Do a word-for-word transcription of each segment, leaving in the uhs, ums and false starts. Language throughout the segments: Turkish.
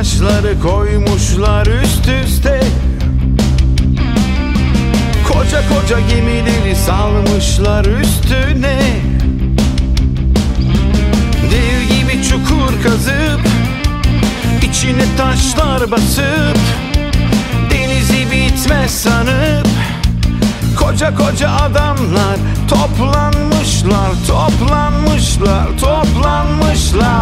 taşları koymuşlar üst üste. Koca koca gemileri salmışlar üstüne. Dev gibi çukur kazıp içine taşlar basıp denizi bitmez sanıp koca koca adamlar toplanmışlar, toplanmışlar, toplanmışlar.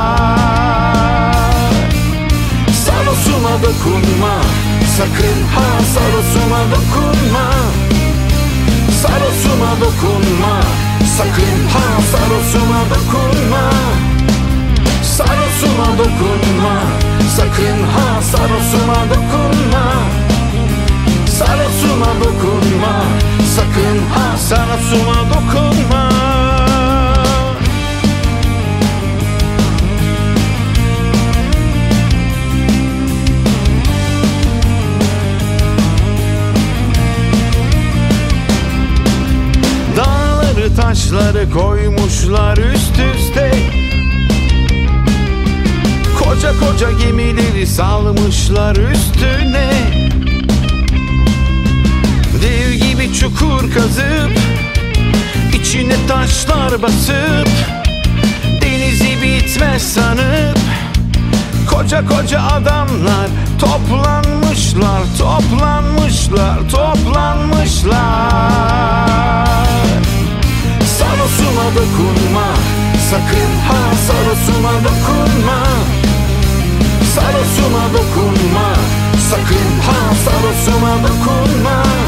Sarosuma dokunma, sakın ha Sarosuma dokunma. Sarosuma dokunma, sakın ha Sarosuma dokunma. Sarosuma dokunma, sakın ha Sarosuma dokunma. Sarosuma dokunma, sakın ha Sarosuma dokunma. Dağları taşları koymuşlar üst üste. Koca koca gemileri salmışlar üstüne. Dev gibi çukur kazıp içine taşlar basıp denizi bitmez sanıp koca koca adamlar toplanmışlar, toplanmışlar, toplanmışlar. Sarosuma dokunma, sakın ha Sarosuma dokunma. Sarosuma dokunma, sakın ha Sarosuma dokunma.